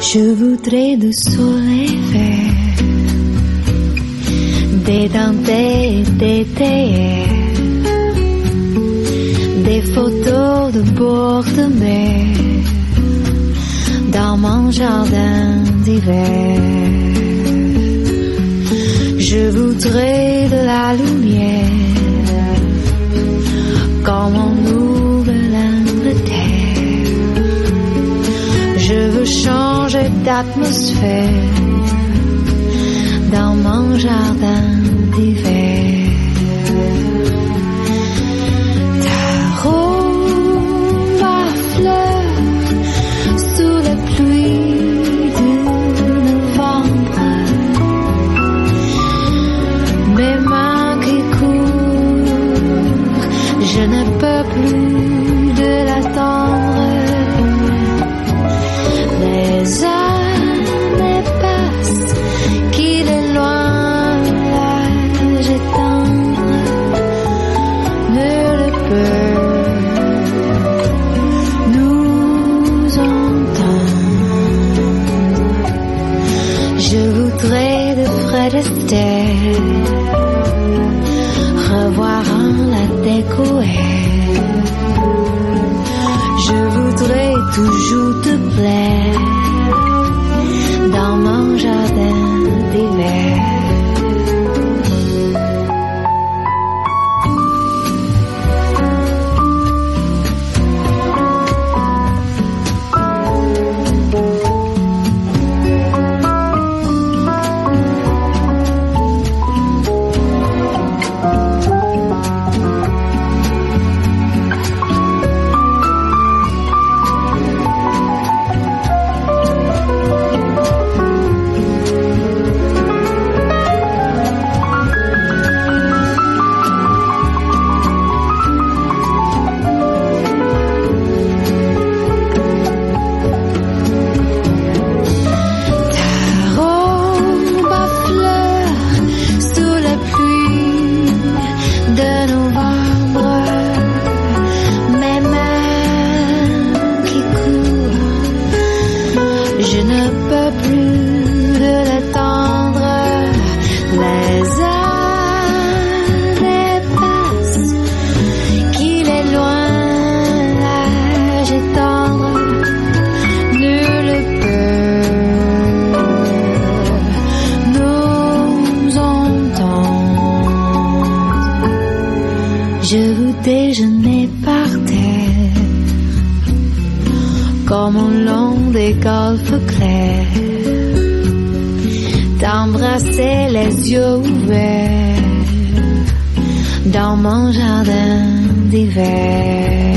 Je voudrais du soleil vert, des dentelles d'été, des photos de bord de mer dans mon jardin d'hiver. Je voudrais de la lumière comme en Nouvelle-Angleterre. Je veux changer d'atmosphère dans mon jardin d'hiver. Ta robe à fleurs sous la pluie de novembre, mes mains qui courent, je ne peux plus de l'attendre. Les années passent, qu'il est loin, l'âge est tendre, ne le peut nous entendre. Je voudrais de Fred Astaire revoir la découverte. Je voudrais toujours te plaire dans mon jardin d'hiver. Déjeuner par terre comme au long des golfes clairs, d'embrasser les yeux ouverts dans mon jardin d'hiver.